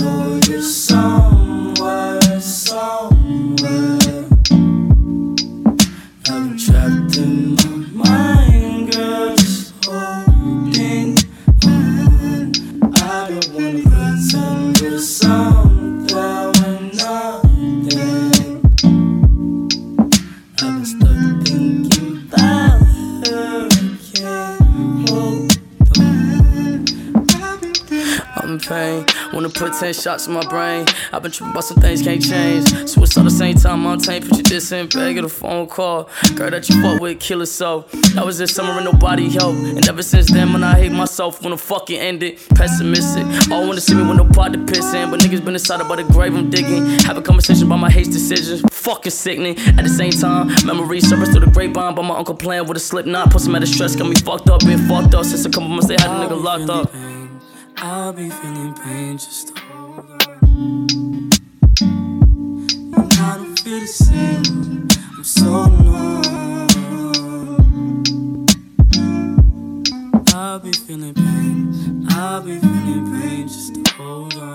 for you somewhere, somewhere. I've been trapped in my mind, girl, just holding on. I don't wanna pretend you're something when nothing. I've been stuck thinking about her, I can't hold on. I'm in pain, wanna put 10 shots in my brain. I've been tripping about some things can't change. Suicide the same time I'm tame. Put you this in bag, get a phone call. Girl that you fuck with, kill herself. That was this summer and nobody helped. And ever since then, man, I hate myself. Wanna fucking end it, pessimistic. All wanna see me with no pot to piss in. But niggas been inside about the grave I'm digging. Have a conversation about my hate decisions. Fucking sickening. At the same time, memories surface through the grapevine. But my uncle playing with a slip knot. Put some out of stress, got me fucked up. Been fucked up since a couple months they had a nigga locked up. I'll be feeling pain, just hold on. And I don't feel the same, I'm so numb. I'll be feeling pain, I'll be feeling pain, just hold on.